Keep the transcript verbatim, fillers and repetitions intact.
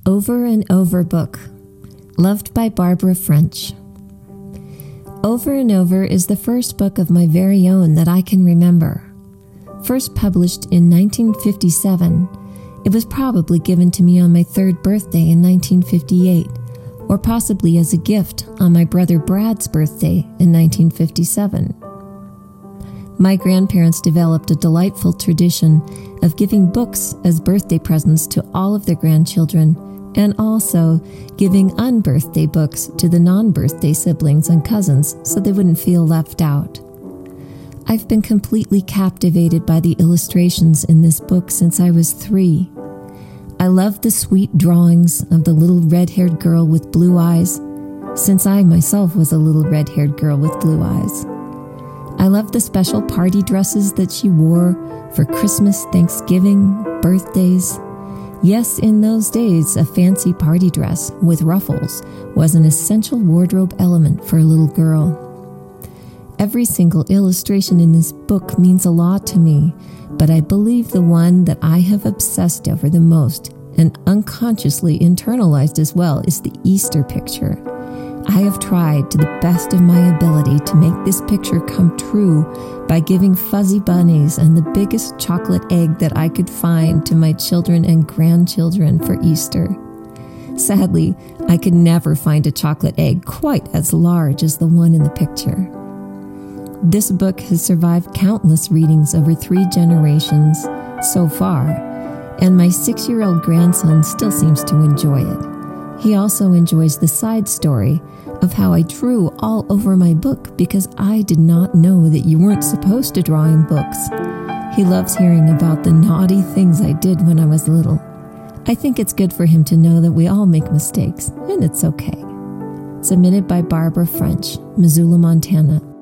Over and Over book, loved by Barbara French. Over and Over is the first book of my very own that I can remember. First published in nineteen fifty-seven, it was probably given to me on my third birthday in nineteen fifty-eight, or possibly as a gift on my brother Brad's birthday in nineteen fifty-seven. My grandparents developed a delightful tradition of giving books as birthday presents to all of their grandchildren, and also giving unbirthday books to the non-birthday siblings and cousins so they wouldn't feel left out. I've been completely captivated by the illustrations in this book since I was three. I love the sweet drawings of the little red-haired girl with blue eyes, since I myself was a little red-haired girl with blue eyes. I love the special party dresses that she wore for Christmas, Thanksgiving, birthdays. Yes, in those days, a fancy party dress with ruffles was an essential wardrobe element for a little girl. Every single illustration in this book means a lot to me, but I believe the one that I have obsessed over the most, and unconsciously internalized as well, is the Easter picture. I have tried to the best of my ability to make this picture come true by giving fuzzy bunnies and the biggest chocolate egg that I could find to my children and grandchildren for Easter. Sadly, I could never find a chocolate egg quite as large as the one in the picture. This book has survived countless readings over three generations so far, and my six-year-old grandson still seems to enjoy it. He also enjoys the side story of how I drew all over my book because I did not know that you weren't supposed to draw in books. He loves hearing about the naughty things I did when I was little. I think it's good for him to know that we all make mistakes, and it's okay. Submitted by Barbara French, Missoula, Montana,